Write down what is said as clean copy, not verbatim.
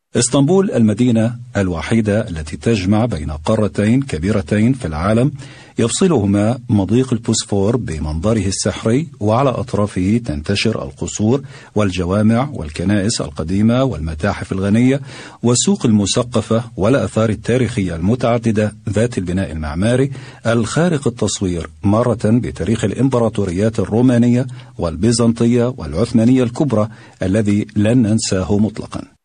اسطنبول المدينة الوحيدة التي تجمع بين قارتين كبيرتين في العالم، يفصلهما مضيق البوسفور بمنظره السحري، وعلى أطرافه تنتشر القصور والجوامع والكنائس القديمة والمتاحف الغنية والسوق المثقفة والآثار التاريخية المتعددة ذات البناء المعماري الخارق التصوير، مرة بتاريخ الإمبراطوريات الرومانية والبيزنطية والعثمانية الكبرى الذي لن ننساه مطلقا.